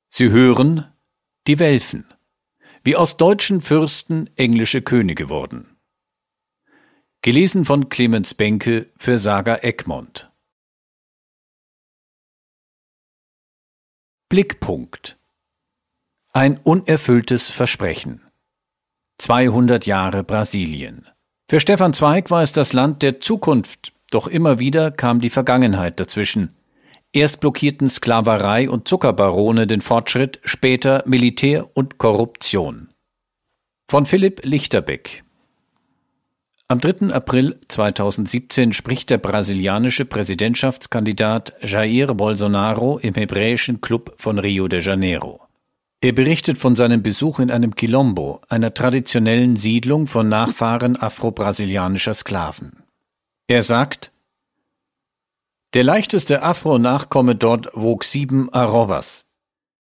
Sie hören Die Welfen, wie aus deutschen Fürsten englische Könige wurden. Gelesen von Clemens Benke für Saga Egmont. Blickpunkt. Ein unerfülltes Versprechen. 200 Jahre Brasilien. Für Stefan Zweig war es das Land der Zukunft, doch immer wieder kam die Vergangenheit dazwischen. Erst blockierten Sklaverei und Zuckerbarone den Fortschritt, später Militär und Korruption. Von Philipp Lichterbeck. Am 3. April 2017 spricht der brasilianische Präsidentschaftskandidat Jair Bolsonaro im hebräischen Club von Rio de Janeiro. Er berichtet von seinem Besuch in einem Quilombo, einer traditionellen Siedlung von Nachfahren afro-brasilianischer Sklaven. Er sagt: Der leichteste Afro-Nachkomme dort wog 7 Arrobas,